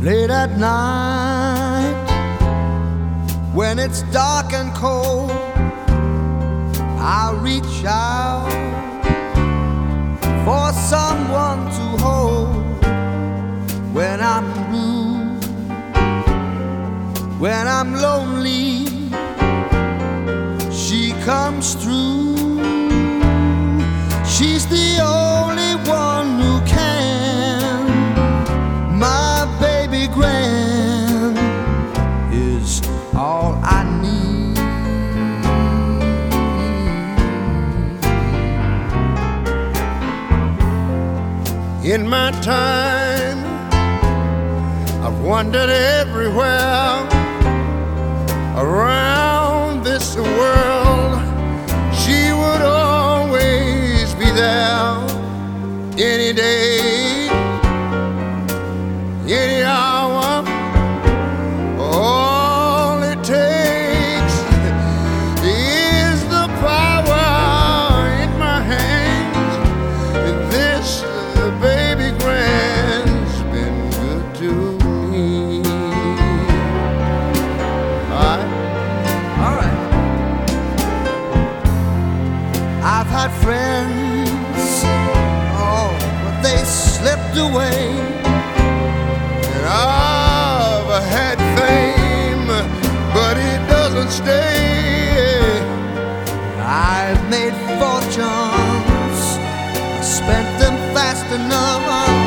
Late at night, when it's dark and cold, I reach out for someone to hold. When I'm blue, when I'm lonely, she comes through. She's the only one who can. My baby Gran is all I need. In my time, I've wandered everywhere around this world. She would always be there, any day, any hour. All it takes is the power in my hands. And this baby Gran's been good to me. All right. I've had friends, oh, but they slipped away. And I've had fame, but it doesn't stay. I've made fortunes, I spent them fast enough.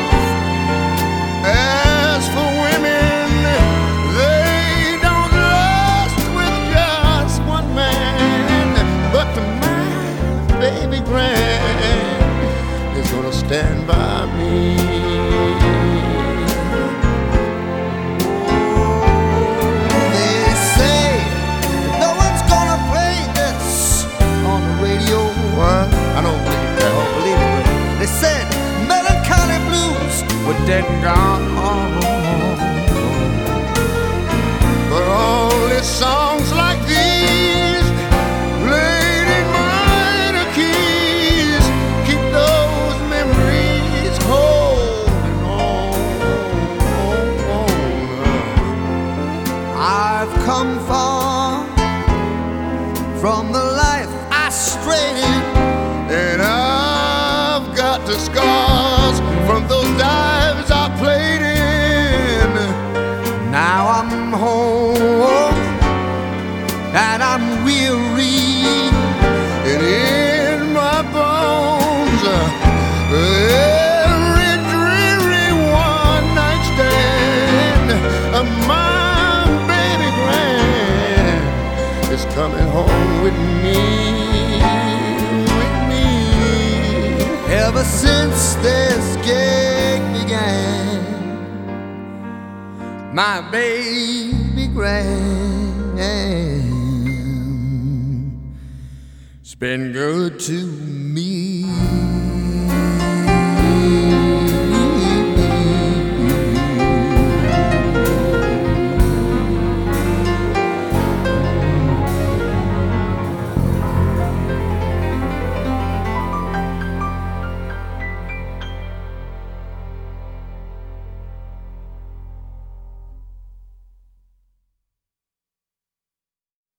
As for women, they don't last with just one man. But my baby Gran is gonna stand by me. They say no one's gonna play this on the radio. What? I don't believe that. I don't believe it. They said melancholy blues were dead and gone. But only songs like these, played in minor keys, keep those memories holding on. I've come far from the life I strayed in, and I've got the scars from those dives I played in. Now I'm home and I'm weary, and in my bones every dreary one-night stand. My baby Gran is coming home with me, with me. Ever since this gig began, my baby Gran, it's been good to me.